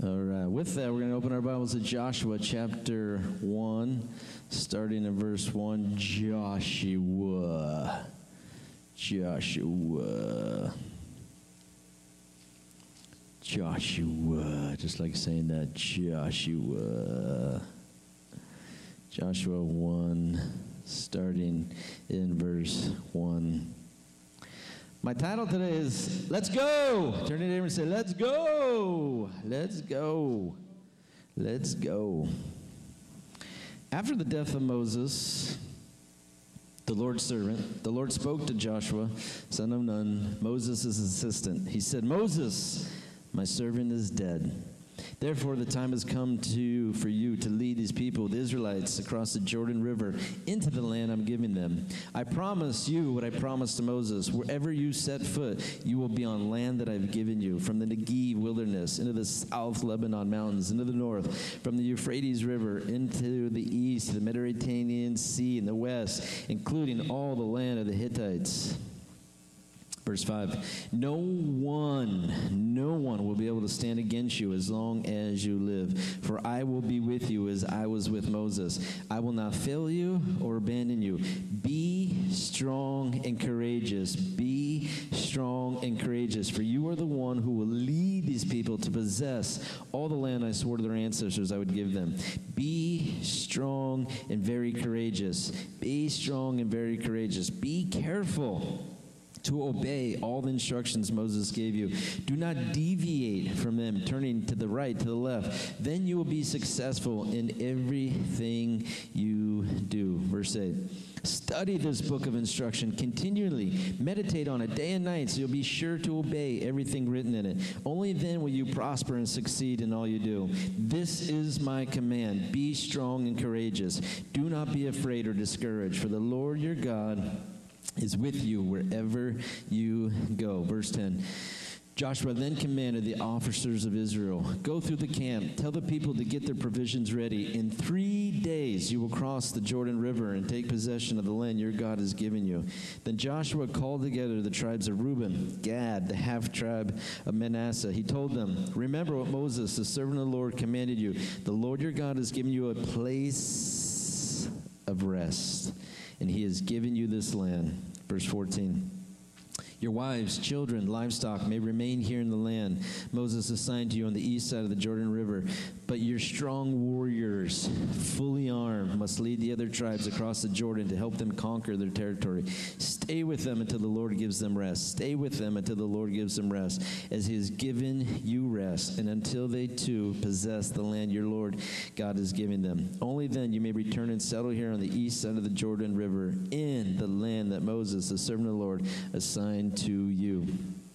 All right. With that, we're going to open our Bibles to Joshua chapter 1, starting in verse 1. Joshua. Just like saying that. Joshua. Joshua 1, starting in verse 1. My title today is, Let's Go! Turn to your neighbor and say, Let's go! Let's go! Let's go. After the death of Moses, the Lord's servant, the Lord spoke to Joshua, son of Nun, Moses' assistant. He said, Moses, my servant is dead. Therefore, the time has come for you to lead these people, the Israelites, across the Jordan River into the land I'm giving them. I promise you what I promised to Moses. Wherever you set foot, you will be on land that I've given you, from the Negev wilderness into the south Lebanon mountains, into the north, from the Euphrates River into the east, the Mediterranean Sea in the west, including all the land of the Hittites. Verse 5, no one will be able to stand against you as long as you live. For I will be with you as I was with Moses. I will not fail you or abandon you. Be strong and courageous. Be strong and courageous. For you are the one who will lead these people to possess all the land I swore to their ancestors I would give them. Be strong and very courageous. Be strong and very courageous. Be careful to obey all the instructions Moses gave you. Do not deviate from them, turning to the right, to the left. Then you will be successful in everything you do. Verse 8. Study this book of instruction continually. Meditate on it day and night, so you'll be sure to obey everything written in it. Only then will you prosper and succeed in all you do. This is my command. Be strong and courageous. Do not be afraid or discouraged, for the Lord your God is with you wherever you go. Verse 10. Joshua then commanded the officers of Israel, go through the camp, tell the people to get their provisions ready. In 3 days you will cross the Jordan River and take possession of the land your God has given you. Then Joshua called together the tribes of Reuben, Gad, the half-tribe of Manasseh. He told them, remember what Moses, the servant of the Lord, commanded you. The Lord your God has given you a place of rest, and he has given you this land. Verse 14. Your wives, children, livestock may remain here in the land Moses assigned to you on the east side of the Jordan River. But your strong warriors, fully armed, must lead the other tribes across the Jordan to help them conquer their territory. Stay with them until the Lord gives them rest. Stay with them until the Lord gives them rest, as he has given you rest, and until they too possess the land your Lord God is giving them. Only then you may return and settle here on the east side of the Jordan River in the land that Moses, the servant of the Lord, assigned to you.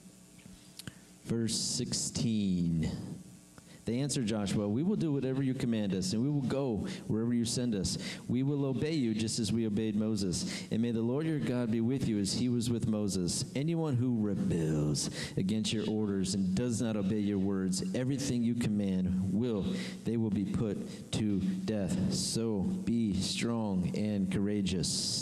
Verse 16. They answered Joshua, we will do whatever you command us, and we will go wherever you send us. We will obey you just as we obeyed Moses. And may the Lord your God be with you as he was with Moses. Anyone who rebels against your orders and does not obey your words, everything you command they will be put to death. So be strong and courageous.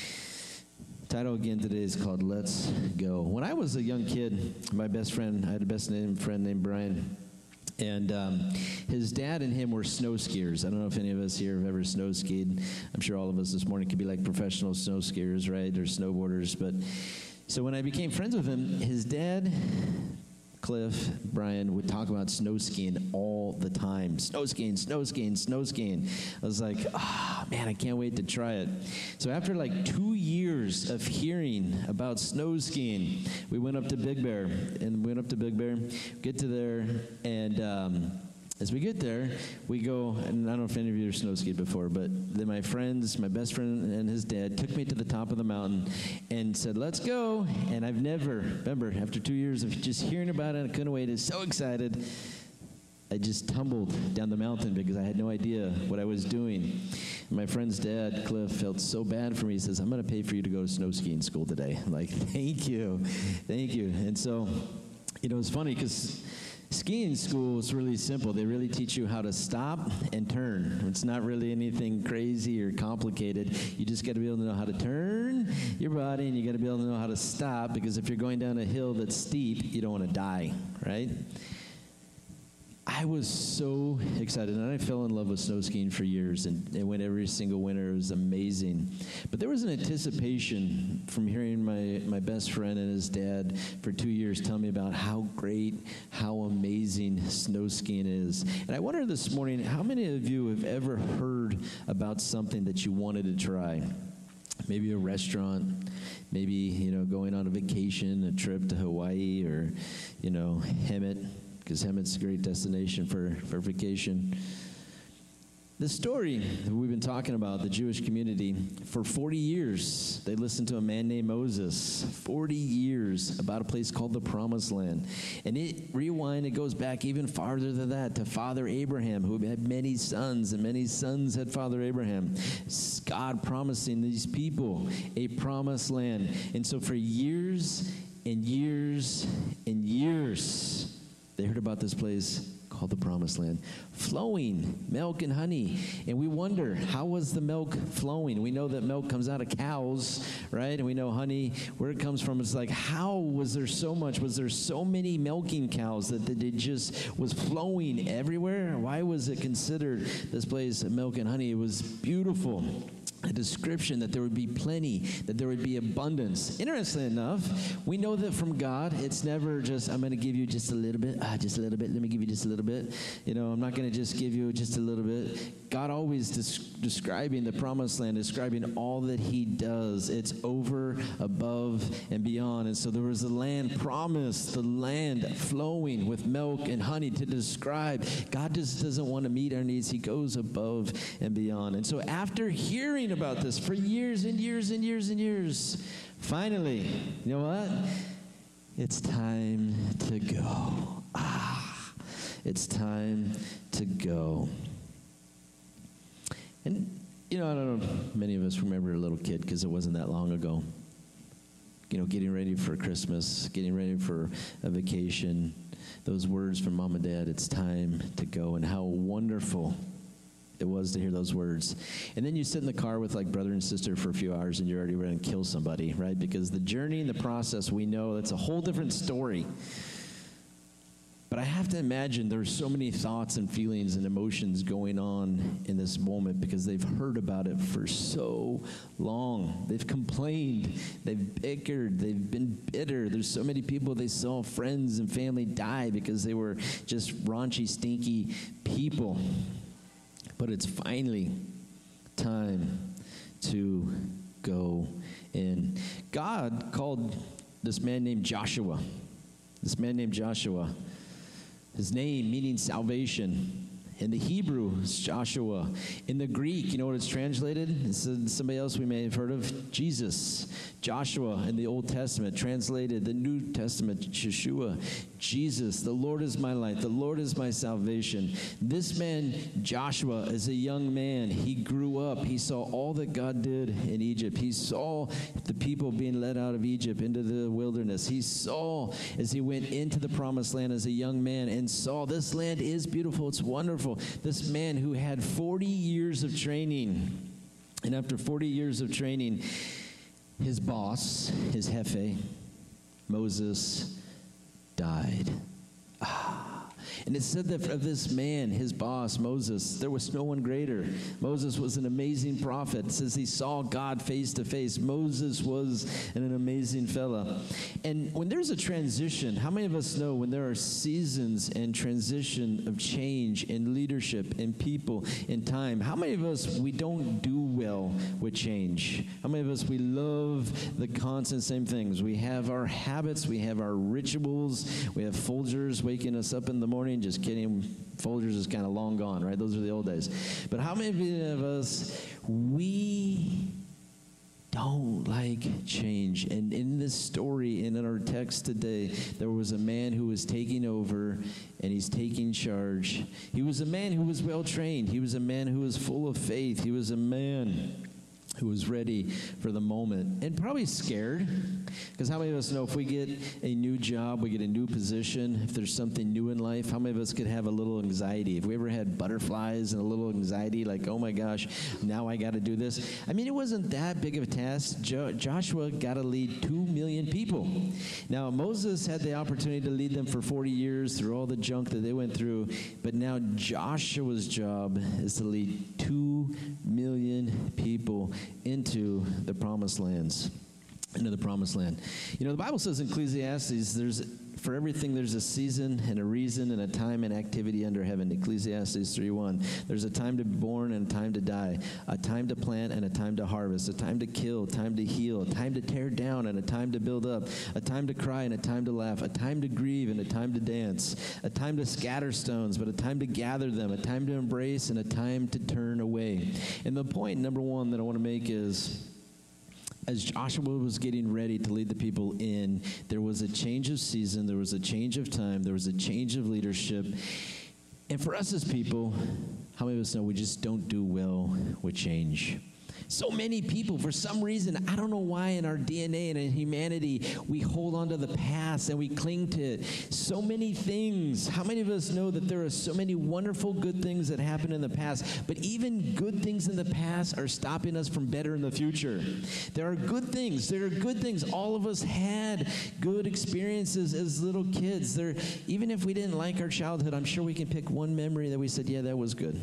Title again today is called Let's Go. When I was a young kid, I had a best friend named Brian. And his dad and him were snow skiers. I don't know if any of us here have ever snow skied. I'm sure all of us this morning could be like professional snow skiers, right, or snowboarders. But so when I became friends with him, his dad, Cliff, Brian, would talk about snow skiing all the time. Snow skiing. I was like, man, I can't wait to try it. So after like 2 years of hearing about snow skiing, we went up to Big Bear. Get to there, and as we get there, we go, and I don't know if any of you have snow skied before, but then my best friend and his dad took me to the top of the mountain and said, let's go. And I've never, remember, after 2 years of just hearing about it, I couldn't wait, I was so excited. I just tumbled down the mountain because I had no idea what I was doing. And my friend's dad, Cliff, felt so bad for me. He says, I'm going to pay for you to go to snow skiing school today. I'm like, thank you. And so, it's funny because skiing school is really simple. They really teach you how to stop and turn. It's not really anything crazy or complicated. You just got to be able to know how to turn your body, and you got to be able to know how to stop, because if you're going down a hill that's steep, you don't want to die, right? I was so excited, and I fell in love with snow skiing for years, and it went every single winter. It was amazing. But there was an anticipation from hearing my best friend and his dad for 2 years tell me about how great, how amazing snow skiing is. And I wonder this morning, how many of you have ever heard about something that you wanted to try? Maybe a restaurant, maybe, going on a vacation, a trip to Hawaii, or, Hemet, because Hemet's a great destination for vacation. The story that we've been talking about, the Jewish community, for 40 years, they listened to a man named Moses. 40 years about a place called the Promised Land. And it goes back even farther than that, to Father Abraham, who had many sons, and many sons had Father Abraham. God promising these people a promised land. And so for years and years and years, they heard about this place called the Promised Land, flowing milk and honey. And we wonder, how was the milk flowing? We know that milk comes out of cows, right? And we know honey, where it comes from. It's like, how was there so much? Was there so many milking cows that it just was flowing everywhere? Why was it considered this place milk and honey? It was beautiful. A description that there would be plenty, that there would be abundance. Interestingly enough, we know that from God, it's never just, I'm going to give you just a little bit, let me give you just a little bit. I'm not going to just give you just a little bit. God always describing the Promised Land, describing all that he does. It's over, above, and beyond. And so there was the land promised, the land flowing with milk and honey to describe. God just doesn't want to meet our needs. He goes above and beyond. And so after hearing about this for years and years and years and years, finally, you know what? It's time to go. It's time to go. And, I don't know, many of us remember a little kid because it wasn't that long ago. Getting ready for Christmas, getting ready for a vacation, those words from Mom and Dad, it's time to go, and how wonderful it was to hear those words. And then you sit in the car with brother and sister for a few hours and you're already ready to kill somebody, right? Because the journey and the process, we know that's a whole different story. But I have to imagine there's so many thoughts and feelings and emotions going on in this moment because they've heard about it for so long. They've complained, they've bickered, they've been bitter. There's so many people they saw friends and family die because they were just raunchy, stinky people. But it's finally time to go in. God called this man named Joshua. His name meaning salvation. In the Hebrew, it's Joshua. In the Greek, you know what it's translated? It's somebody else we may have heard of, Jesus. Joshua in the Old Testament, translated the New Testament, Yeshua. Jesus, the Lord is my light, the Lord is my salvation. This man, Joshua, as a young man, he grew up. He saw all that God did in Egypt. He saw the people being led out of Egypt into the wilderness. He saw as he went into the Promised Land as a young man and saw this land is beautiful, it's wonderful. This man who had 40 years of training, and after 40 years of training, his boss, his jefe, Moses, died. And it said that of this man, his boss, Moses, there was no one greater. Moses was an amazing prophet. It says he saw God face to face. Moses was an amazing fella. And when there's a transition, how many of us know when there are seasons and transition of change in leadership, in people, in time, how many of us, we don't do well with change? How many of us, we love the constant same things? We have our habits, we have our rituals, we have Folgers waking us up in the morning. Just kidding. Folgers is kind of long gone, right? Those are the old days. But how many of us, we don't like change? And in this story and in our text today, there was a man who was taking over and he's taking charge. He was a man who was well trained. He was a man who was full of faith. He was a man who was ready for the moment and probably scared. Because how many of us know if we get a new job, we get a new position, if there's something new in life, how many of us could have a little anxiety? If we ever had butterflies and a little anxiety, like, oh my gosh, now I got to do this. I mean, it wasn't that big of a task. Joshua got to lead 2 million people. Now, Moses had the opportunity to lead them for 40 years through all the junk that they went through, but now Joshua's job is to lead 2 million people into the promised lands. Into the promised land. You know, the Bible says in Ecclesiastes, for everything there's a season and a reason and a time and activity under heaven. Ecclesiastes 3:1. There's a time to be born and a time to die, a time to plant and a time to harvest, a time to kill, a time to heal, a time to tear down and a time to build up, a time to cry and a time to laugh, a time to grieve and a time to dance, a time to scatter stones, but a time to gather them, a time to embrace and a time to turn away. And the point number one that I want to make is, as Joshua was getting ready to lead the people in, there was a change of season, there was a change of time, there was a change of leadership. And for us as people, how many of us know we just don't do well with change? So many people, for some reason, I don't know why in our DNA and in humanity, we hold on to the past and we cling to it. So many things. How many of us know that there are so many wonderful good things that happened in the past, but even good things in the past are stopping us from better in the future? There are good things. There are good things. All of us had good experiences as little kids. Even if we didn't like our childhood, I'm sure we can pick one memory that we said, yeah, that was good.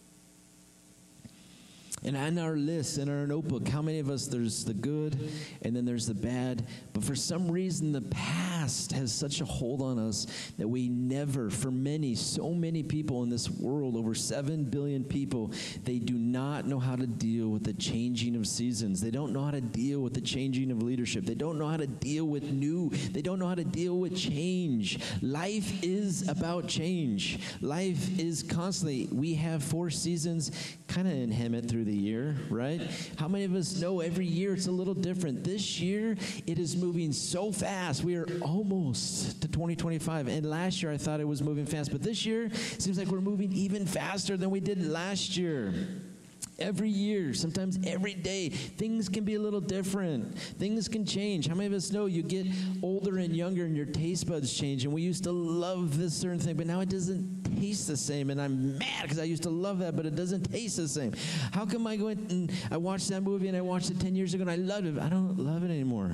And on our list, in our notebook, how many of us, there's the good and then there's the bad, but for some reason the past has such a hold on us that we never, for many, so many people in this world, over 7 billion people, they do not know how to deal with the changing of seasons. They don't know how to deal with the changing of leadership. They don't know how to deal with new. They don't know how to deal with change. Life is about change. Life is constantly, we have 4 seasons, kind of in Hemet through the year, right? How many of us know every year it's a little different? This year, it is moving so fast. We are almost to 2025. And last year, I thought it was moving fast. But this year, it seems like we're moving even faster than we did last year. Every year, sometimes every day, things can be a little different. Things can change. How many of us know you get older and younger and your taste buds change? And we used to love this certain thing, but now it doesn't taste the same. And I'm mad because I used to love that, but it doesn't taste the same. How come I went and I watched that movie and I watched it 10 years ago and I loved it? I don't love it anymore.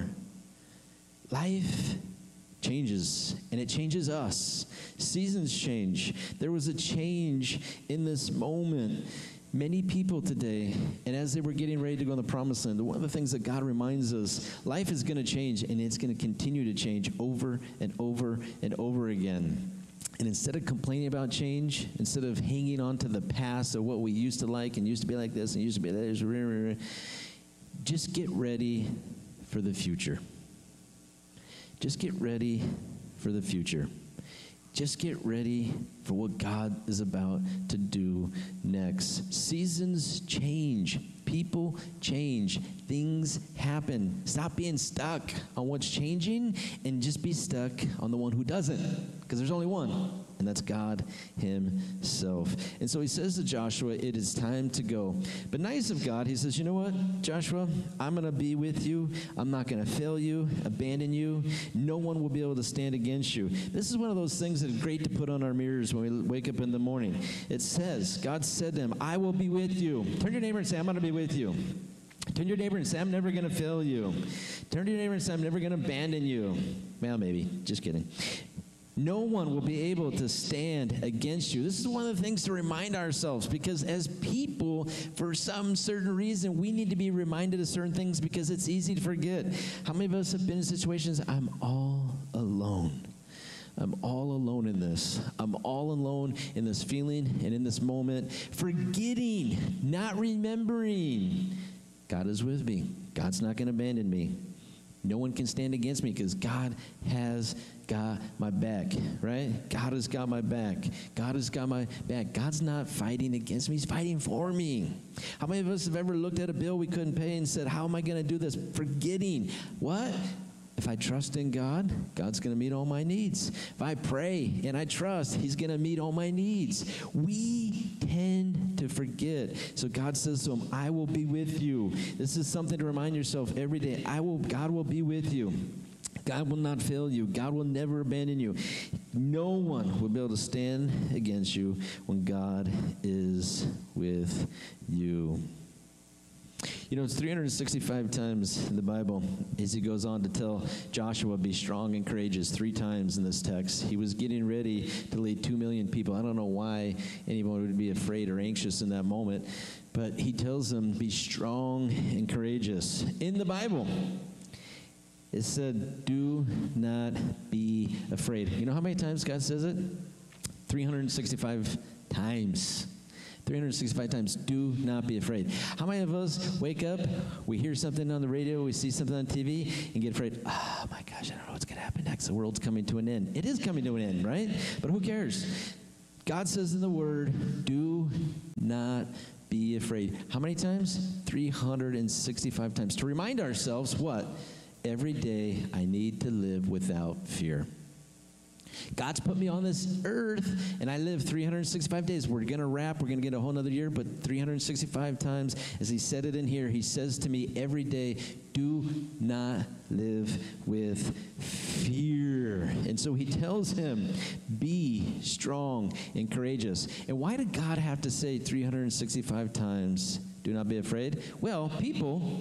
Life changes, and it changes us. Seasons change. There was a change in this moment. Many people today, and as they were getting ready to go in the promised land, one of the things that God reminds us, life is going to change, and it's going to continue to change over and over and over again. And instead of complaining about change, instead of hanging on to the past of what we used to like and used to be like this and used to be like that, just get ready for the future. Just get ready for the future. Just get ready for what God is about to do next. Seasons change. People change. Things happen. Stop being stuck on what's changing and just be stuck on the one who doesn't. Because there's only one, and that's God himself. And so he says to Joshua, it is time to go. But nice of God, he says, you know what, Joshua, I'm going to be with you. I'm not going to fail you, abandon you. No one will be able to stand against you. This is one of those things that are great to put on our mirrors when we wake up in the morning. It says, God said to him, I will be with you. Turn to your neighbor and say, I'm going to be with you. Turn to your neighbor and say, I'm never going to fail you. Turn to your neighbor and say, I'm never going to abandon you. Well, maybe. Just kidding. No one will be able to stand against you. This is one of the things to remind ourselves, because as people, for some certain reason, we need to be reminded of certain things because it's easy to forget. How many of us have been in situations, I'm all alone. I'm all alone in this. I'm all alone in this feeling and in this moment, forgetting, not remembering. God is with me. God's not going to abandon me. No one can stand against me because God has got my back, right? God has got my back. God has got my back. God's not fighting against me. He's fighting for me. How many of us have ever looked at a bill we couldn't pay and said, how am I going to do this? Forgetting. What? If I trust in God, God's going to meet all my needs. If I pray and I trust, he's going to meet all my needs. We tend to forget. So God says to him, I will be with you. This is something to remind yourself every day. God will be with you. God will not fail you. God will never abandon you. No one will be able to stand against you when God is with you. You know, it's 365 times in the Bible as he goes on to tell Joshua, be strong and courageous 3 times in this text. He was getting ready to lead 2 million people. I don't know why anyone would be afraid or anxious in that moment, but he tells them, be strong and courageous. In the Bible, it said, do not be afraid. You know how many times God says it? 365 times. 365 times, do not be afraid. How many of us wake up, we hear something on the radio, we see something on TV, and get afraid, oh my gosh, I don't know what's going to happen next. The world's coming to an end. It is coming to an end, right? But who cares? God says in the Word, do not be afraid. How many times? 365 times. To remind ourselves what? Every day I need to live without fear. God's put me on this earth, and I live 365 days. We're going to wrap. We're going to get a whole nother year, but 365 times, as he said it in here, he says to me every day, do not live with fear. And so he tells him, be strong and courageous. And why did God have to say 365 times, do not be afraid? Well, people,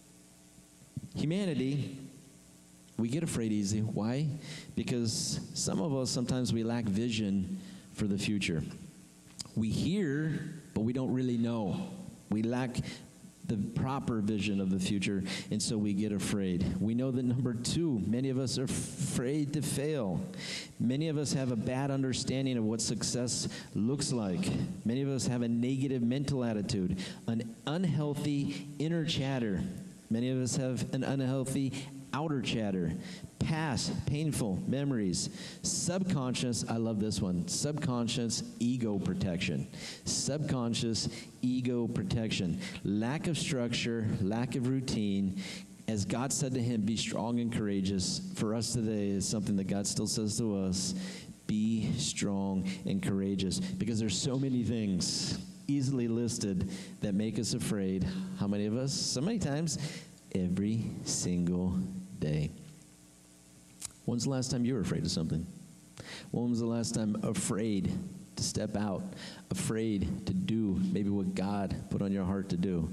humanity, we get afraid easy. Why? Because some of us, sometimes we lack vision for the future. We hear, but we don't really know. We lack the proper vision of the future, and so we get afraid. We know that number 2, many of us are afraid to fail. Many of us have a bad understanding of what success looks like. Many of us have a negative mental attitude, an unhealthy inner chatter. Many of us have an unhealthy outer chatter, past painful memories, subconscious, I love this one, subconscious ego protection. Subconscious ego protection. Lack of structure, lack of routine. As God said to him, be strong and courageous. For us today is something that God still says to us, be strong and courageous. Because there's so many things easily listed that make us afraid. How many of us? So many times, every single day. When's the last time you were afraid of something? When was the last time afraid to step out, afraid to do maybe what God put on your heart to do?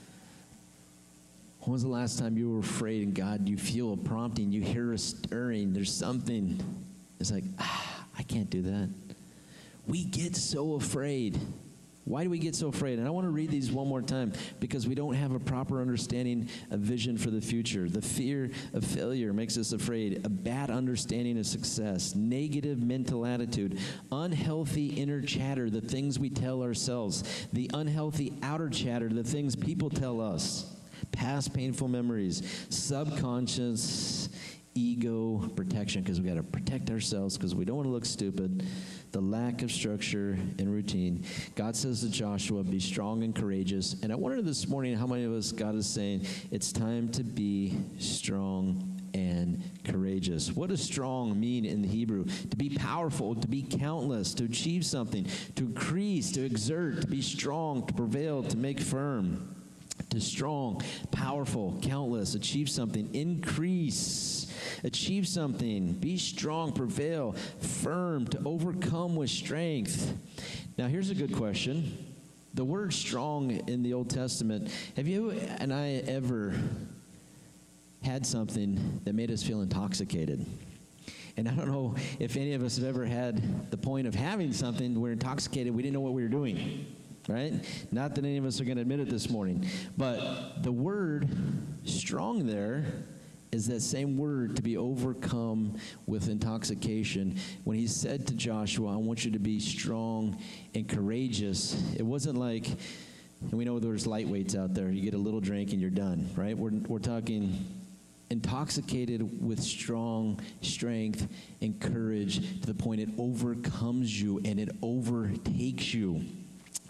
When was the last time you were afraid and God, you feel a prompting, you hear a stirring, there's something, it's like, I can't do that. We get so afraid. Why do we get so afraid? And I want to read these one more time because we don't have a proper understanding of vision for the future. The fear of failure makes us afraid. A bad understanding of success. Negative mental attitude. Unhealthy inner chatter, the things we tell ourselves. The unhealthy outer chatter, the things people tell us. Past painful memories. Subconscious ego protection, because we got to protect ourselves because we don't want to look stupid. The lack of structure and routine. God says to Joshua, be strong and courageous. And I wonder this morning how many of us God is saying it's time to be strong and courageous. What does strong mean in the Hebrew? To be powerful, to be countless, to achieve something, to increase, to exert, to be strong, to prevail, to make firm. To strong, powerful, countless, achieve something, increase, achieve something, be strong, prevail, firm, to overcome with strength. Now, here's a good question. The word strong in the Old Testament, have you and I ever had something that made us feel intoxicated? And I don't know if any of us have ever had the point of having something, we're intoxicated, we didn't know what we were doing. Right? Not that any of us are going to admit it this morning. But the word strong there is that same word to be overcome with intoxication. When he said to Joshua, I want you to be strong and courageous, it wasn't like, and we know there's lightweights out there. You get a little drink and you're done, right? We're talking intoxicated with strong strength and courage to the point it overcomes you and it overtakes you.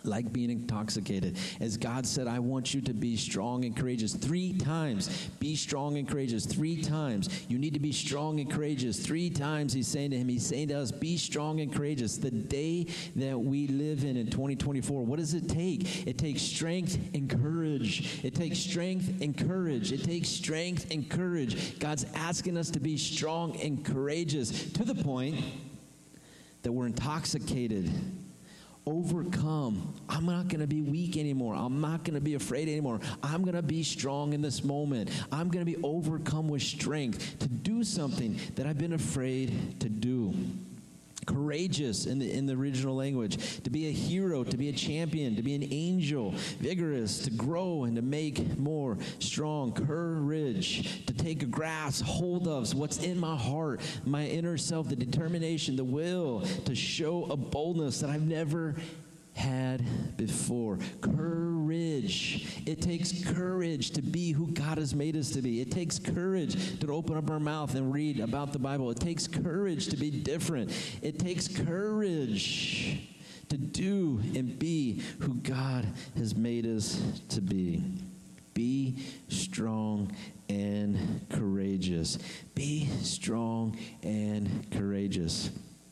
like being intoxicated. As God said, I want you to be strong and courageous 3 times. Be strong and courageous 3 times. You need to be strong and courageous 3 times, he's saying to him. He's saying to us, be strong and courageous. The day that we live in 2024, what does it take? It takes strength and courage. It takes strength and courage. It takes strength and courage. God's asking us to be strong and courageous to the point that we're intoxicated. Overcome. I'm not going to be weak anymore. I'm not going to be afraid anymore. I'm going to be strong in this moment. I'm going to be overcome with strength to do something that I've been afraid to do. Courageous in the original language, to be a hero, to be a champion, to be an angel, vigorous, to grow and to make more strong. Courage, to take a grasp, hold of what's in my heart, my inner self, the determination, the will to show a boldness that I've never had before. Courage. It takes courage to be who God has made us to be. It takes courage to open up our mouth and read about the Bible. It takes courage to be different. It takes courage to do and be who God has made us to be. Be strong and courageous. Be strong and courageous.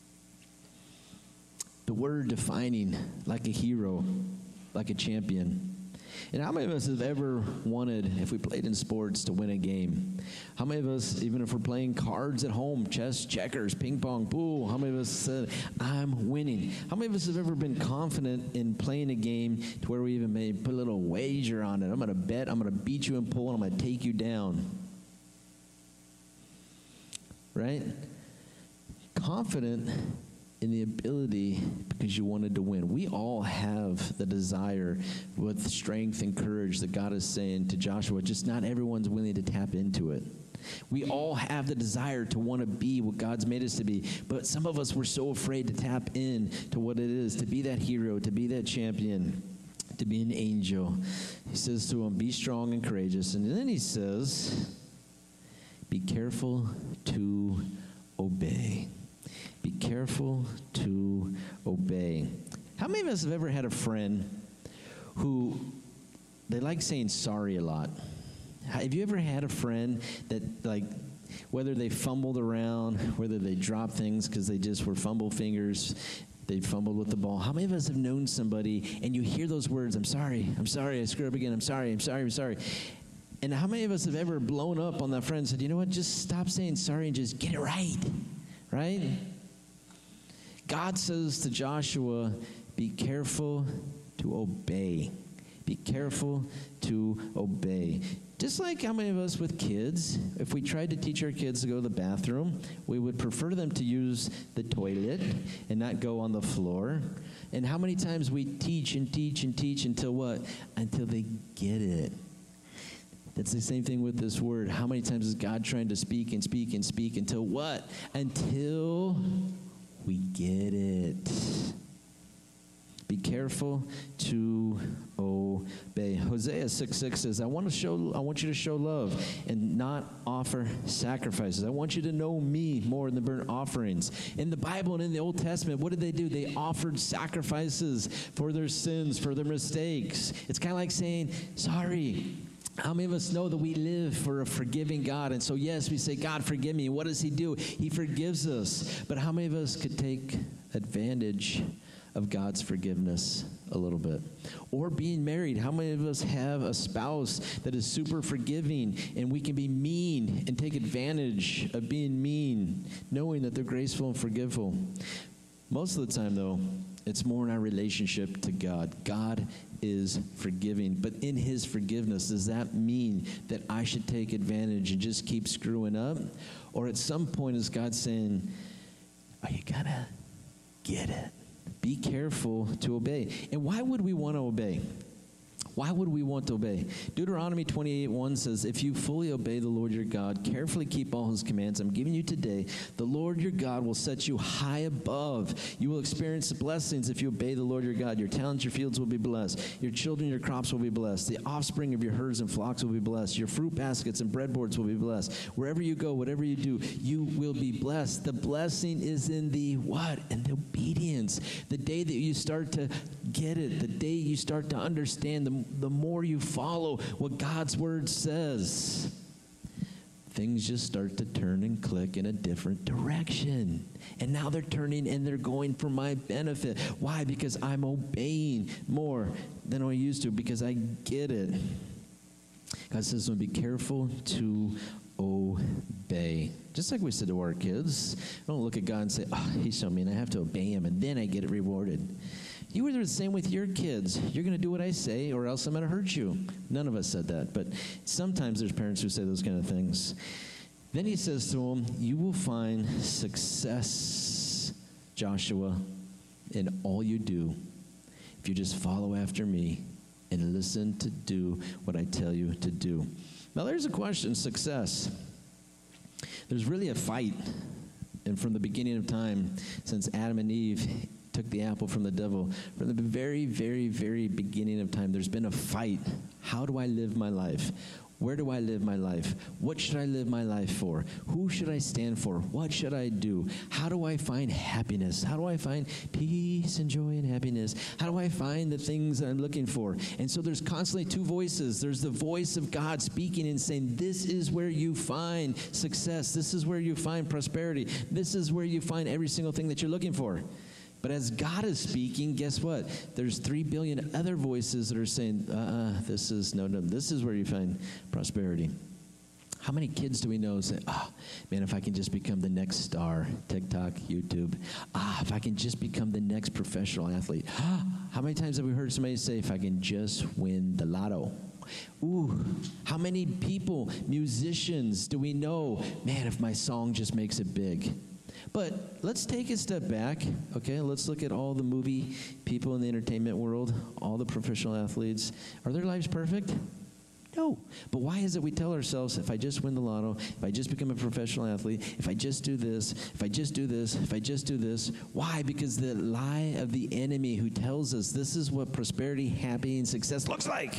The word defining, like a hero, like a champion. And how many of us have ever wanted, if we played in sports, to win a game? How many of us, even if we're playing cards at home, chess, checkers, ping pong, pool, how many of us said, I'm winning? How many of us have ever been confident in playing a game to where we even may put a little wager on it? I'm going to bet, I'm going to beat you in pool, and I'm going to take you down. Right? Confident in the ability because you wanted to win. We all have the desire with strength and courage that God is saying to Joshua, just not everyone's willing to tap into it. We all have the desire to want to be what God's made us to be, but some of us were so afraid to tap in to what it is, to be that hero, to be that champion, to be an angel. He says to him, be strong and courageous. And then he says, be careful to obey. Be careful to obey. How many of us have ever had a friend who, they like saying sorry a lot? Have you ever had a friend that, like, whether they fumbled around, whether they dropped things because they just were fumble fingers, they fumbled with the ball? How many of us have known somebody and you hear those words, I'm sorry, I screwed up again, I'm sorry. And how many of us have ever blown up on that friend and said, you know what, just stop saying sorry and just get it right? Right? God says to Joshua, be careful to obey. Be careful to obey. Just like how many of us with kids, if we tried to teach our kids to go to the bathroom, we would prefer them to use the toilet and not go on the floor. And how many times we teach until what? Until they get it. That's the same thing with this word. How many times is God trying to speak until what? Until we get it. Be careful to obey. Hosea 6:6 says, I want you to show love and not offer sacrifices. I want you to know me more than burnt offerings. In the Bible and in the Old Testament, what did they do? They offered sacrifices for their sins, for their mistakes. It's kind of like saying, sorry. How many of us know that we live for a forgiving God? And so, yes, we say, God, forgive me. What does he do? He forgives us. But how many of us could take advantage of God's forgiveness a little bit? Or being married, how many of us have a spouse that is super forgiving and we can be mean and take advantage of being mean, knowing that they're graceful and forgiveful? Most of the time, though, it's more in our relationship to God. God is forgiving. But in his forgiveness, does that mean that I should take advantage and just keep screwing up? Or at some point is God saying, are you gonna get it? Be careful to obey. And why would we want to obey? Why would we want to obey? Deuteronomy 28:1 says, if you fully obey the Lord your God, carefully keep all his commands I'm giving you today, the Lord your God will set you high above. You will experience the blessings if you obey the Lord your God. Your towns, your fields will be blessed. Your children, your crops will be blessed. The offspring of your herds and flocks will be blessed. Your fruit baskets and breadboards will be blessed. Wherever you go, whatever you do, you will be blessed. The blessing is in the what? In the obedience. The day that you start to get it, the day you start to understand, the more you follow what God's word says, things just start to turn and click in a different direction. And now they're turning and they're going for my benefit. Why? Because I'm obeying more than I used to, because I get it. God says, be careful to obey. Just like we said to our kids, don't look at God and say, oh, he's so mean, I have to obey him, and then I get it rewarded. You were the same with your kids. You're going to do what I say, or else I'm going to hurt you. None of us said that, but sometimes there's parents who say those kind of things. Then he says to them, you will find success, Joshua, in all you do if you just follow after me and listen to do what I tell you to do. Now there's a question, success. There's really a fight, and from the beginning of time, since Adam and Eve took the apple from the devil, from the very, very, very beginning of time, there's been a fight. How do I live my life? Where do I live my life? What should I live my life for? Who should I stand for? What should I do? How do I find happiness? How do I find peace and joy and happiness? How do I find the things that I'm looking for? And so there's constantly two voices. There's the voice of God speaking and saying, this is where you find success. This is where you find prosperity. This is where you find every single thing that you're looking for. But as God is speaking, guess what? There's 3 billion other voices that are saying, this is where you find prosperity. How many kids do we know say, man, if I can just become the next star, TikTok, YouTube, if I can just become the next professional athlete. How many times have we heard somebody say, if I can just win the lotto? Ooh, how many people, musicians, do we know, man, if my song just makes it big? But let's take a step back, okay? Let's look at all the movie people in the entertainment world, all the professional athletes. Are their lives perfect? No. But why is it we tell ourselves, if I just win the lotto, if I just become a professional athlete, if I just do this, if I just do this, if I just do this? Why? Because the lie of the enemy who tells us this is what prosperity, happiness, and success looks like.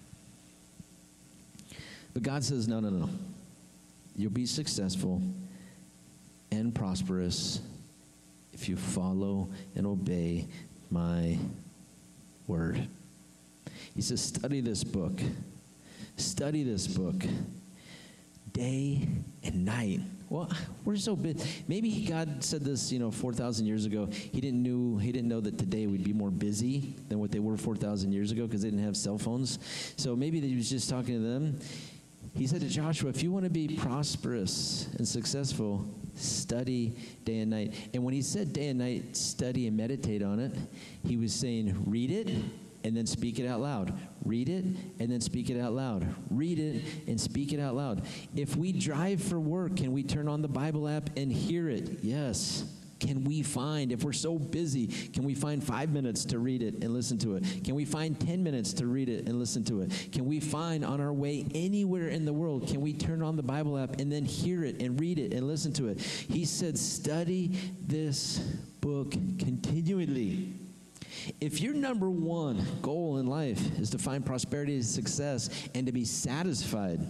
But God says, no. You'll be successful and prosperous if you follow and obey my word. He says, study this book. Study this book day and night. Well, we're so busy. Maybe God said this, 4,000 years ago. He didn't know that today we'd be more busy than what they were 4,000 years ago because they didn't have cell phones. So maybe he was just talking to them. He said to Joshua, if you want to be prosperous and successful, study day and night. And when he said day and night, study and meditate on it, he was saying read it and then speak it out loud. Read it and then speak it out loud. Read it and speak it out loud. If we drive for work, can we turn on the Bible app and hear it? Yes. Can we find, if we're so busy, can we find 5 minutes to read it and listen to it? Can we find 10 minutes to read it and listen to it? Can we find on our way anywhere in the world, can we turn on the Bible app and then hear it and read it and listen to it? He said, study this book continually. If your number one goal in life is to find prosperity and success and to be satisfied,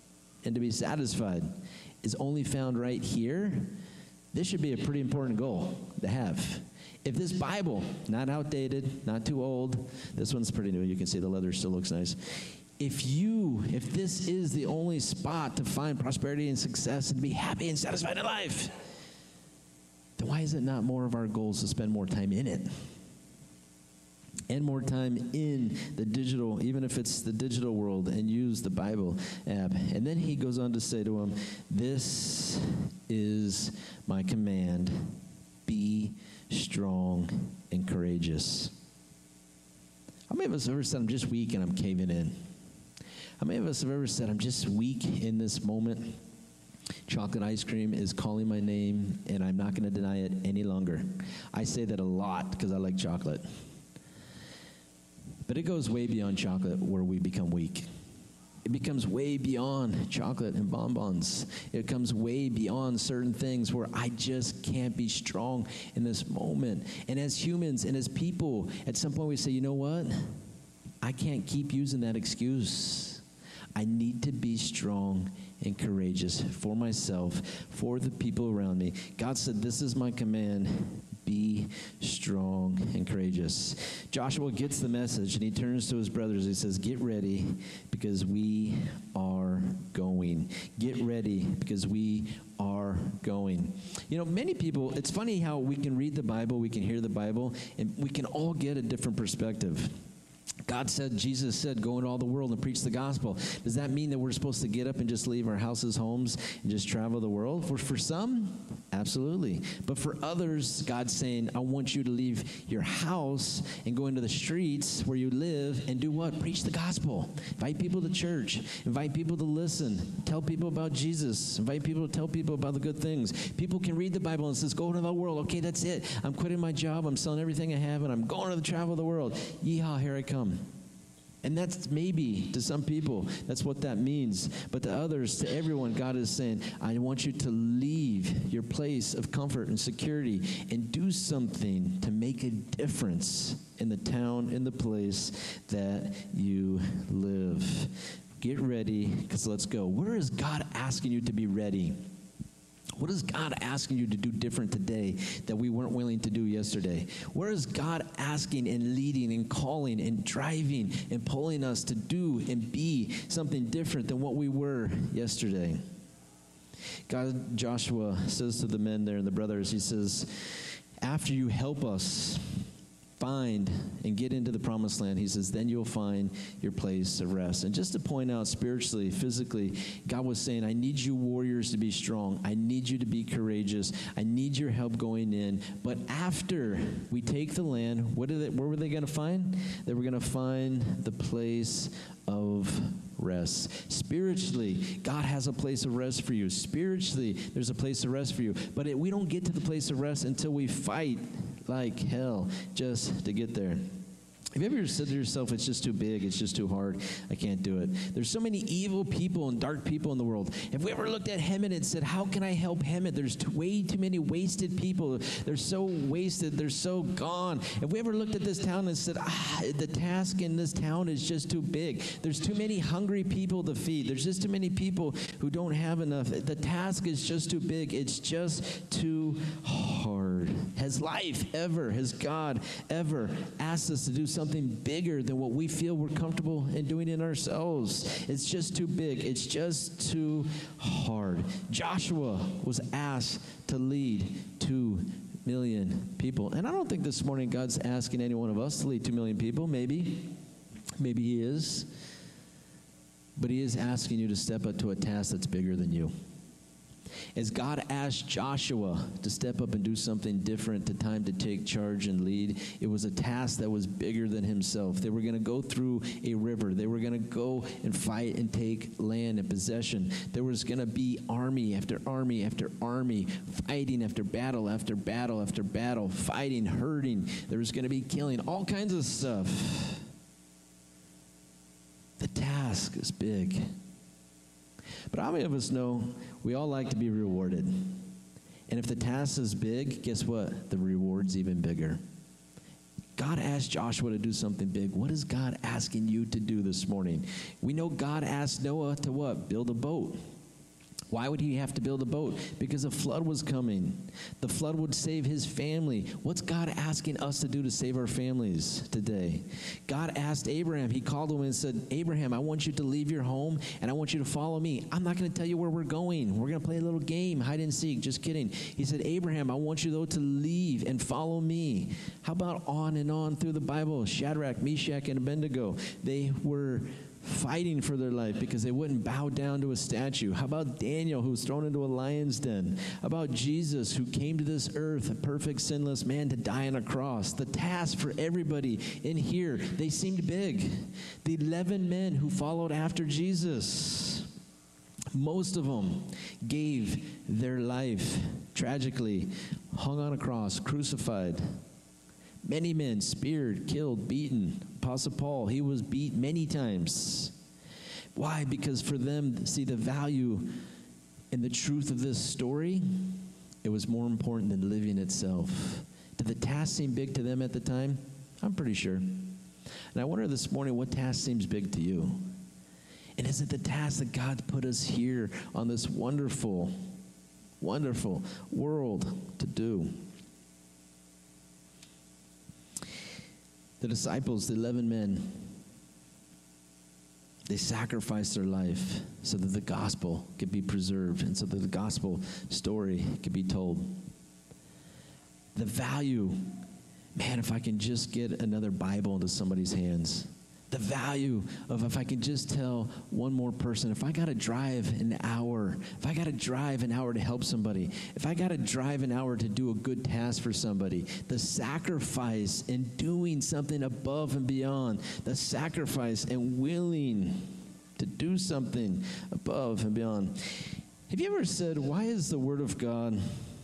is only found right here, this should be a pretty important goal to have. If this Bible, not outdated, not too old, this one's pretty new, you can see the leather still looks nice. If this is the only spot to find prosperity and success and to be happy and satisfied in life, then why is it not more of our goals to spend more time in it? And more time in the digital, even if it's the digital world, and use the Bible app. And then he goes on to say to him, this is my command, be strong and courageous. How many of us have ever said, I'm just weak and I'm caving in? How many of us have ever said, I'm just weak in this moment? Chocolate ice cream is calling my name and I'm not going to deny it any longer. I say that a lot because I like chocolate. But it goes way beyond chocolate where we become weak. It becomes way beyond chocolate and bonbons. It comes way beyond certain things where I just can't be strong in this moment. And as humans and as people, at some point we say, you know what? I can't keep using that excuse. I need to be strong and courageous for myself, for the people around me. God said, this is my command. Be strong and courageous. Joshua gets the message, and he turns to his brothers. He says, get ready because we are going. Get ready because we are going. You know, many people, it's funny how we can read the Bible, we can hear the Bible, and we can all get a different perspective. God said, Jesus said, go into all the world and preach the gospel. Does that mean that we're supposed to get up and just leave our houses, homes, and just travel the world? For some, absolutely. But for others, God's saying, I want you to leave your house and go into the streets where you live and do what? Preach the gospel. Invite people to church. Invite people to listen. Tell people about Jesus. Invite people to tell people about the good things. People can read the Bible and it says, go into the world. Okay, that's it. I'm quitting my job. I'm selling everything I have, and I'm going to the travel of the world. Yeehaw, here I come. And that's maybe, to some people, that's what that means. But to others, to everyone, God is saying, I want you to leave your place of comfort and security and do something to make a difference in the town, in the place that you live. Get ready, because let's go. Where is God asking you to be ready? What is God asking you to do different today that we weren't willing to do yesterday? Where is God asking and leading and calling and driving and pulling us to do and be something different than what we were yesterday? God, Joshua says to the men there and the brothers, he says, after you help us find and get into the promised land, he says, then you'll find your place of rest. And just to point out spiritually, physically, God was saying, I need you warriors to be strong. I need you to be courageous. I need your help going in. But after we take the land, where were they going to find? They were going to find the place of rest. Spiritually, God has a place of rest for you. Spiritually, there's a place of rest for you. But we don't get to the place of rest until we fight like hell just to get there. Have you ever said to yourself, it's just too big, it's just too hard, I can't do it? There's so many evil people and dark people in the world. Have we ever looked at Hemet and said, how can I help Hemet? There's way too many wasted people. They're so wasted, they're so gone. Have we ever looked at this town and said, the task in this town is just too big. There's too many hungry people to feed. There's just too many people who don't have enough. The task is just too big. It's just too hard. Has God ever asked us to do something bigger than what we feel we're comfortable in doing in ourselves? It's just too big. It's just too hard. Joshua was asked to lead 2 million people. And I don't think this morning God's asking any one of us to lead 2 million people. Maybe he is. But he is asking you to step up to a task that's bigger than you. As God asked Joshua to step up and do something different, to time to take charge and lead, it was a task that was bigger than himself. They were going to go through a river. They were going to go and fight and take land and possession. There was going to be army after army after army, fighting after battle after battle after battle, fighting, hurting. There was going to be killing, all kinds of stuff. The task is big. But how many of us know we all like to be rewarded? And if the task is big, guess what? The reward's even bigger. God asked Joshua to do something big. What is God asking you to do this morning? We know God asked Noah to what? Build a boat. Why would he have to build a boat? Because a flood was coming. The flood would save his family. What's God asking us to do to save our families today? God asked Abraham. He called him and said, Abraham, I want you to leave your home and I want you to follow me. I'm not going to tell you where we're going. We're going to play a little game, hide and seek. Just kidding. He said, Abraham, I want you though to leave and follow me. How about on and on through the Bible? Shadrach, Meshach, and Abednego. They were fighting for their life because they wouldn't bow down to a statue. How about Daniel, who was thrown into a lion's den? How about Jesus, who came to this earth, a perfect, sinless man, to die on a cross? The task for everybody in here, they seemed big. The 11 men who followed after Jesus, most of them gave their life, tragically, hung on a cross, crucified. Many men speared, killed, beaten, Apostle Paul, he was beat many times. Why? Because for them, see, the value and the truth of this story, it was more important than living itself. Did the task seem big to them at the time? I'm pretty sure. And I wonder this morning, what task seems big to you? And is it the task that God put us here on this wonderful, wonderful world to do? The disciples, the 11 men, they sacrificed their life so that the gospel could be preserved and so that the gospel story could be told. The value, man, if I can just get another Bible into somebody's hands. The value of if I can just tell one more person, if I got to drive an hour, if I got to drive an hour to help somebody, if I got to drive an hour to do a good task for somebody, the sacrifice in doing something above and beyond, the sacrifice and willing to do something above and beyond. Have you ever said, why is the Word of God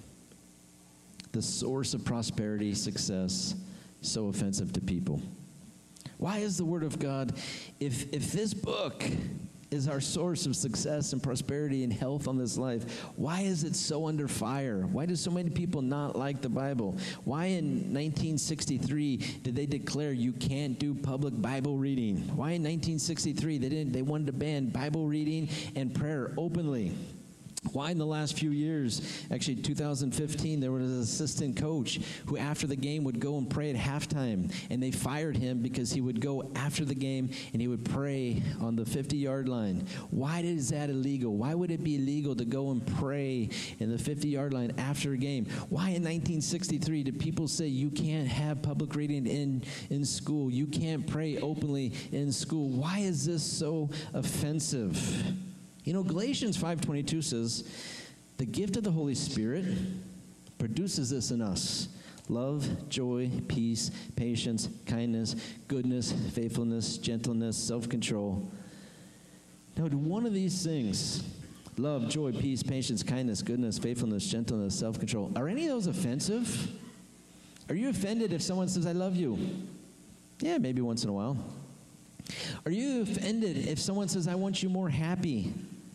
the source of prosperity, success, so offensive to people? Why is the Word of God, if this book is our source of success and prosperity and health on this life, why is it so under fire? Why do so many people not like the Bible? Why in 1963 did they declare you can't do public Bible reading? Why in 1963 they wanted to ban Bible reading and prayer openly? Why in the last few years, actually 2015, there was an assistant coach who after the game would go and pray at halftime, and they fired him because he would go after the game and he would pray on the 50-yard line. Why is that illegal? Why would it be illegal to go and pray in the 50-yard line after a game? Why in 1963 did people say you can't have public reading in school? You can't pray openly in school? Why is this so offensive? You know, Galatians 5:22 says, the gift of the Holy Spirit produces this in us: love, joy, peace, patience, kindness, goodness, faithfulness, gentleness, self-control. Now, do one of these things, love, joy, peace, patience, kindness, goodness, faithfulness, gentleness, self-control, are any of those offensive? Are you offended if someone says, I love you? Yeah, maybe once in a while. Are you offended if someone says, I want you more happy?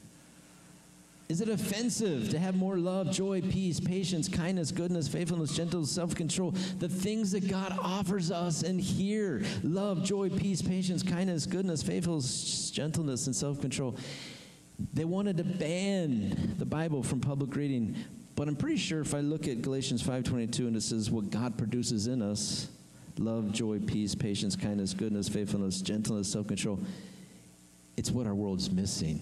Is it offensive to have more love, joy, peace, patience, kindness, goodness, faithfulness, gentleness, self-control? The things that God offers us in here, love, joy, peace, patience, kindness, goodness, faithfulness, gentleness, and self-control. They wanted to ban the Bible from public reading, but I'm pretty sure if I look at Galatians 5:22 and it says what God produces in us, love, joy, peace, patience, kindness, goodness, faithfulness, gentleness, self-control, it's what our world's missing.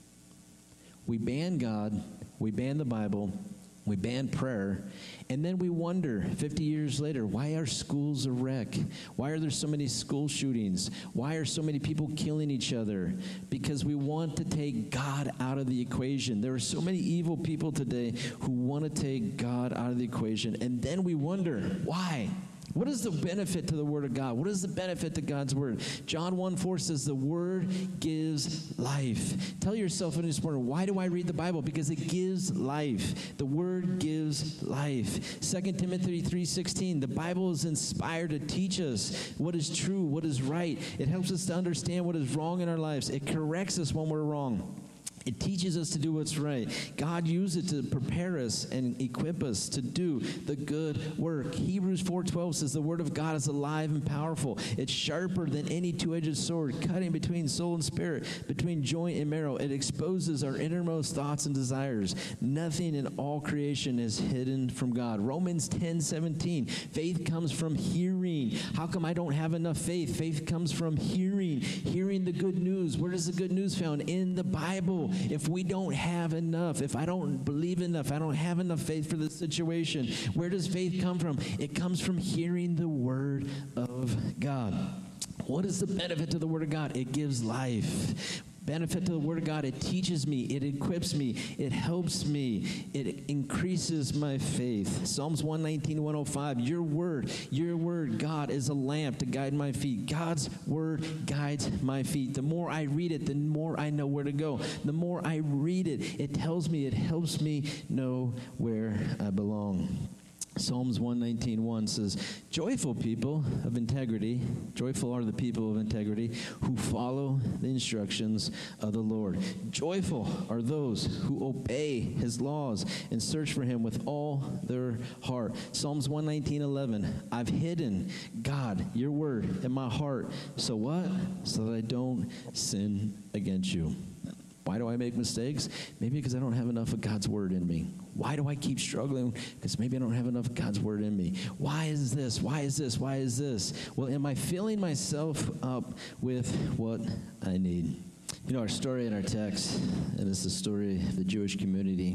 We ban God, we ban the Bible, we ban prayer, and then we wonder 50 years later, why are schools a wreck? Why are there so many school shootings? Why are so many people killing each other? Because we want to take God out of the equation. There are so many evil people today who want to take God out of the equation, and then we wonder, why? What is the benefit to the Word of God? What is the benefit to God's Word? John 1:4 says the Word gives life. Tell yourself in this morning, why do I read the Bible? Because it gives life. The Word gives life. 2 Timothy 3:16, the Bible is inspired to teach us what is true, what is right. It helps us to understand what is wrong in our lives. It corrects us when we're wrong. It teaches us to do what's right. God used it to prepare us and equip us to do the good work. Hebrews 4:12 says the Word of God is alive and powerful. It's sharper than any two-edged sword, cutting between soul and spirit, between joint and marrow. It exposes our innermost thoughts and desires. Nothing in all creation is hidden from God. Romans 10:17, faith comes from hearing. How come I don't have enough faith? Faith comes from hearing the good news. Where is the good news found? In the Bible. If we don't have enough, if I don't believe enough, I don't have enough faith for this situation, where does faith come from? It comes from hearing the Word of God. What is the benefit to the Word of God? It gives life. Benefit to the Word of God, it teaches me, it equips me, it helps me, it increases my faith. Psalms 119:105, your word, God, is a lamp to guide my feet. God's Word guides my feet. The more I read it, the more I know where to go. The more I read it, it tells me, it helps me know where I belong. Psalms 119:1 says, "Joyful people of integrity, joyful are the people of integrity who follow the instructions of the Lord. Joyful are those who obey his laws and search for him with all their heart." Psalms 119:11, "I've hidden, God, your word in my heart. So what? So that I don't sin against you." Why do I make mistakes? Maybe because I don't have enough of God's word in me. Why do I keep struggling? Because maybe I don't have enough of God's word in me. Why is this? Why is this? Why is this? Well, am I filling myself up with what I need? You know, our story in our text, and it's the story of the Jewish community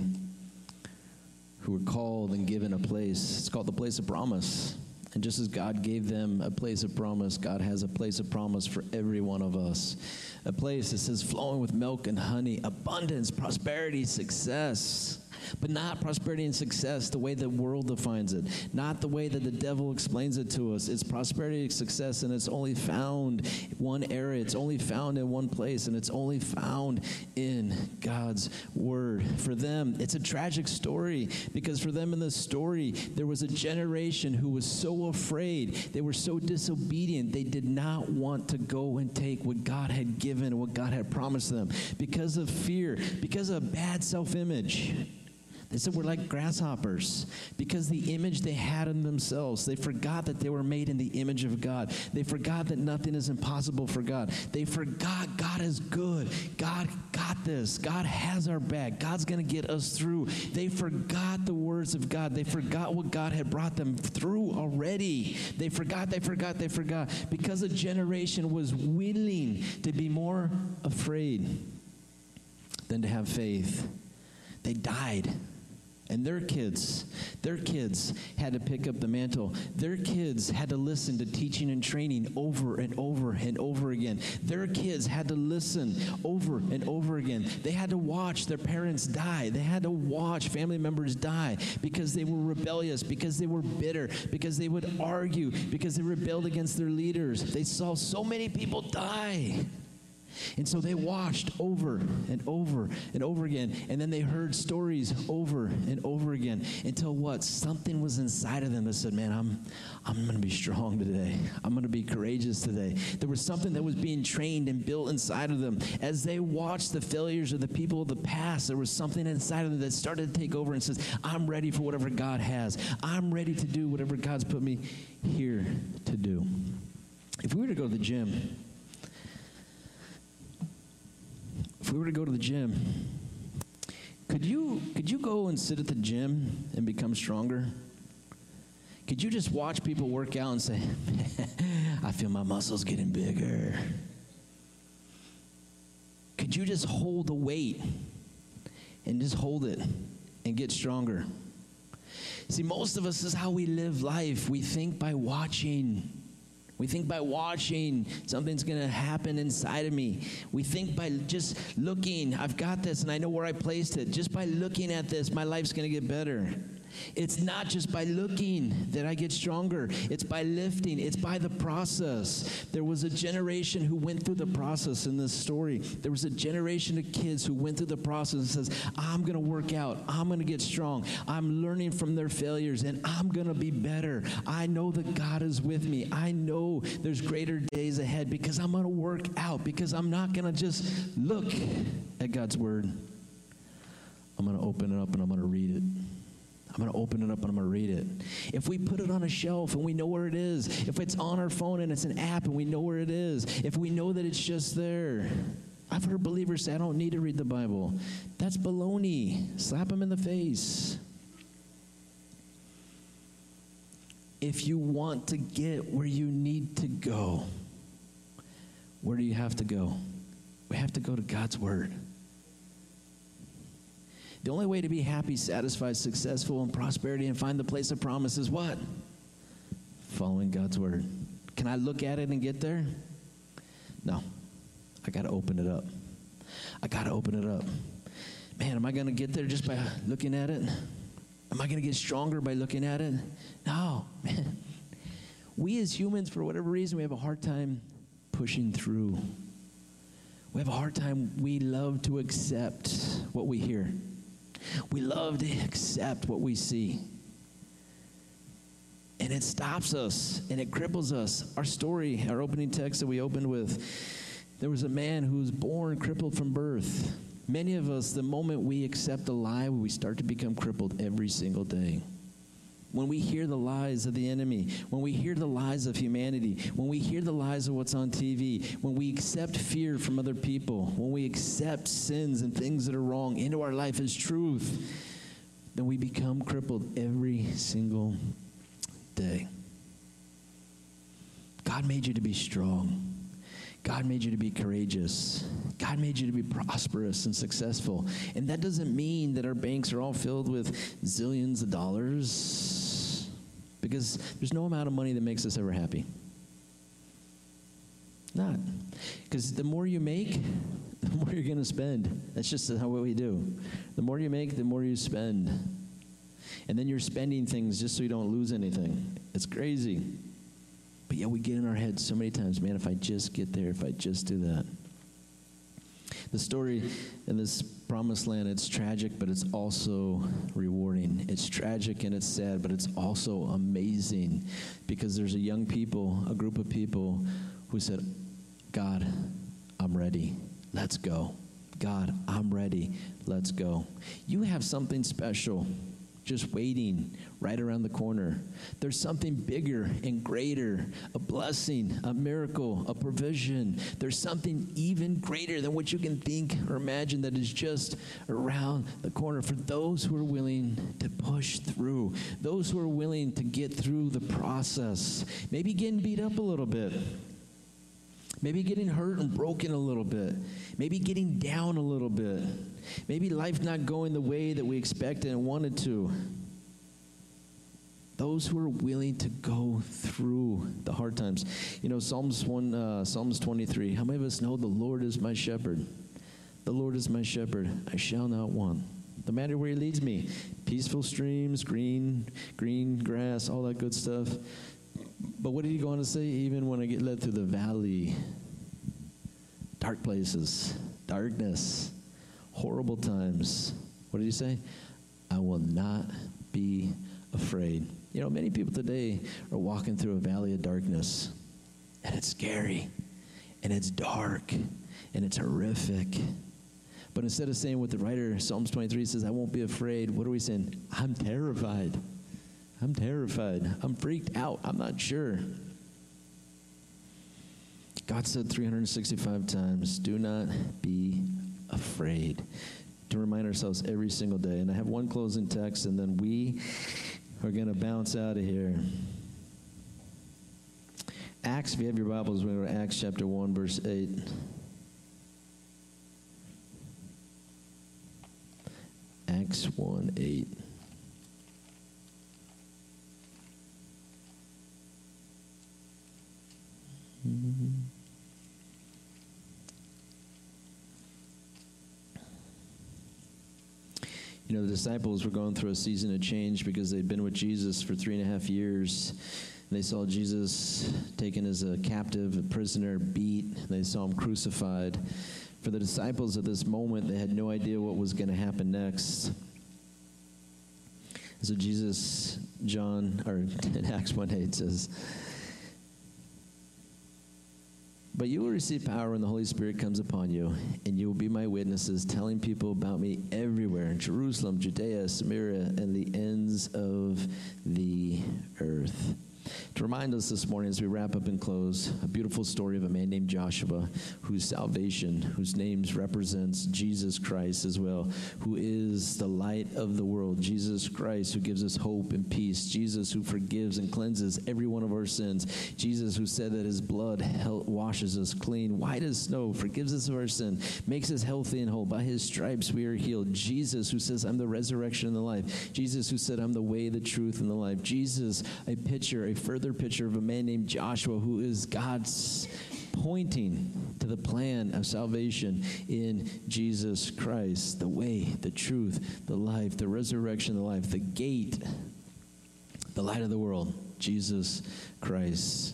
who were called and given a place. It's called the place of promise. And just as God gave them a place of promise, God has a place of promise for every one of us. A place that says flowing with milk and honey, abundance, prosperity, success. But not prosperity and success the way the world defines it. Not the way that the devil explains it to us. It's prosperity and success, and it's only found in one area. It's only found in one place, and it's only found in God's word. For them, it's a tragic story, because for them in this story, there was a generation who was so afraid. They were so disobedient. They did not want to go and take what God had given, what God had promised them, because of fear, because of bad self-image. They said we're like grasshoppers because the image they had in themselves. They forgot that they were made in the image of God. They forgot that nothing is impossible for God. They forgot God is good. God got this. God has our back. God's going to get us through. They forgot the words of God. They forgot what God had brought them through already. They forgot because a generation was willing to be more afraid than to have faith. They died. And their kids had to pick up the mantle. Their kids had to listen to teaching and training over and over and over again. Their kids had to listen over and over again. They had to watch their parents die. They had to watch family members die because they were rebellious, because they were bitter, because they would argue, because they rebelled against their leaders. They saw so many people die. And so they watched over and over and over again. And then they heard stories over and over again until what? Something was inside of them that said, man, I'm going to be strong today. I'm going to be courageous today. There was something that was being trained and built inside of them. As they watched the failures of the people of the past, there was something inside of them that started to take over and says, I'm ready for whatever God has. I'm ready to do whatever God's put me here to do. If we were to go to the gym, could you go and sit at the gym and become stronger? Could you just watch people work out and say, I feel my muscles getting bigger? Could you just hold the weight and just hold it and get stronger? See, most of us, this is how we live life. We think by watching. We think by watching, something's going to happen inside of me. We think by just looking, I've got this and I know where I placed it. Just by looking at this, my life's going to get better. It's not just by looking that I get stronger. It's by lifting. It's by the process. There was a generation who went through the process in this story. There was a generation of kids who went through the process and says, I'm going to work out. I'm going to get strong. I'm learning from their failures, and I'm going to be better. I know that God is with me. I know there's greater days ahead because I'm going to work out, because I'm not going to just look at God's word. I'm going to open it up and I'm going to read it. I'm going to open it up and I'm going to read it. If we put it on a shelf and we know where it is, if it's on our phone and it's an app and we know where it is, if we know that it's just there. I've heard believers say, I don't need to read the Bible. That's baloney. Slap them in the face. If you want to get where you need to go, where do you have to go? We have to go to God's word. The only way to be happy, satisfied, successful, and prosperity and find the place of promise is what? Following God's word. Can I look at it and get there? No. I got to open it up. I got to open it up. Man, am I going to get there just by looking at it? Am I going to get stronger by looking at it? No, man. We as humans, for whatever reason, we have a hard time pushing through. We have a hard time. We love to accept what we hear. We love to accept what we see. And it stops us, and it cripples us. Our story, our opening text that we opened with, there was a man who was born crippled from birth. Many of us, the moment we accept a lie, we start to become crippled every single day. When we hear the lies of the enemy, when we hear the lies of humanity, when we hear the lies of what's on TV, when we accept fear from other people, when we accept sins and things that are wrong into our life as truth, then we become crippled every single day. God made you to be strong. God made you to be courageous. God made you to be prosperous and successful. And that doesn't mean that our banks are all filled with zillions of dollars, because there's no amount of money that makes us ever happy. Not. Because the more you make, the more you're going to spend. That's just how what we do. The more you make, the more you spend. And then you're spending things just so you don't lose anything. It's crazy. But yet we get in our heads so many times, man, if I just get there, if I just do that. The story in this promised land, it's tragic, but it's also rewarding. It's tragic and it's sad, but it's also amazing, because there's a young people, a group of people who said, God, I'm ready. Let's go. God, I'm ready. Let's go. You have something special just waiting right around the corner. There's something bigger and greater, a blessing, a miracle, a provision. There's something even greater than what you can think or imagine that is just around the corner for those who are willing to push through, those who are willing to get through the process, maybe getting beat up a little bit, maybe getting hurt and broken a little bit, maybe getting down a little bit, maybe life not going the way that we expected and wanted to. Those who are willing to go through the hard times. You know, Psalms 23. How many of us know the Lord is my shepherd? The Lord is my shepherd. I shall not want. No matter where he leads me. Peaceful streams, green grass, all that good stuff. But what did he go on to say? Even when I get led through the valley, dark places, darkness, horrible times, what did he say? I will not be afraid. You know, many people today are walking through a valley of darkness, and it's scary, and it's dark, and it's horrific. But instead of saying what the writer, Psalms 23 says, I won't be afraid, what are we saying? I'm terrified. I'm terrified. I'm freaked out. I'm not sure. God said 365 times, do not be afraid. To remind ourselves every single day. And I have one closing text, and then we are going to bounce out of here. Acts, if you have your Bibles, we're going to go to Acts chapter 1, verse 8. Acts 1, 8. You know, the disciples were going through a season of change because they'd been with Jesus for 3.5 years. They saw Jesus taken as a captive, a prisoner, beat. They saw him crucified. For the disciples at this moment, they had no idea what was going to happen next. So Jesus, in Acts 1:8 says, but you will receive power when the Holy Spirit comes upon you, and you will be my witnesses, telling people about me everywhere in Jerusalem, Judea, Samaria, and the ends of the earth. To remind us this morning as we wrap up and close, a beautiful story of a man named Joshua, whose salvation, whose names represents Jesus Christ as well, who is the light of the world, Jesus Christ who gives us hope and peace, Jesus who forgives and cleanses every one of our sins, Jesus who said that his blood washes us clean, white as snow, forgives us of our sin, makes us healthy and whole. By his stripes we are healed. Jesus who says, I'm the resurrection and the life. Jesus who said, I'm the way, the truth, and the life. Jesus, a further picture of a man named Joshua, who is God's pointing to the plan of salvation in Jesus Christ, the way, the truth, the life, the resurrection, the life, the gate, the light of the world, Jesus Christ.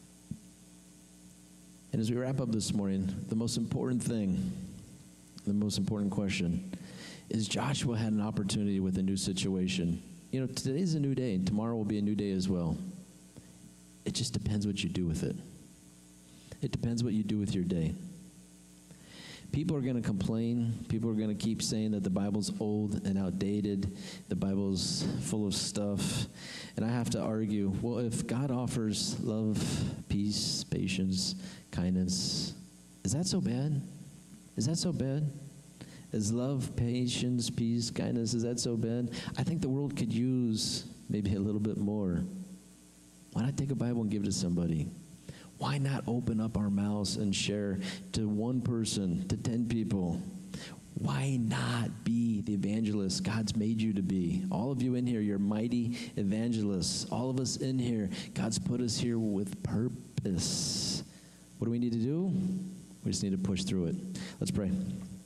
And as we wrap up this morning, the most important thing, the most important question is, Joshua had an opportunity with a new situation. today's a new day, and tomorrow will be a new day as well. It just depends what you do with it. It depends what you do with your day. People are going to complain. People are going to keep saying that the Bible's old and outdated. The Bible's full of stuff. And I have to argue, well, if God offers love, peace, patience, kindness, is that so bad? Is that so bad? Is love, patience, peace, kindness, is that so bad? I think the world could use maybe a little bit more. Why not take a Bible and give it to somebody? Why not open up our mouths and share to one person, to 10 people? Why not be the evangelist God's made you to be? All of you in here, you're mighty evangelists. All of us in here, God's put us here with purpose. What do we need to do? We just need to push through it. Let's pray.